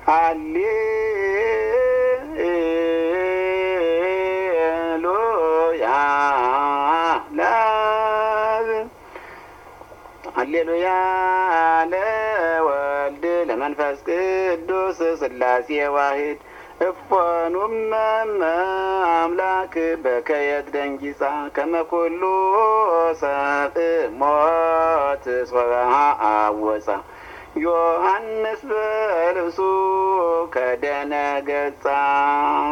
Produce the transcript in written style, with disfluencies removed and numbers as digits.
ሃሌሉያ ሃሌሉያ ለወልድ ለመንፈስ ቅዱስ ሥላሴ ዋሂድ እፎኑም አምላክ በከየት ደንጊጻ ከመኩሉ ሰብእ ሞት ሶብሃ አወፃ ዮሐንስ በልብሱ ከደነገጻ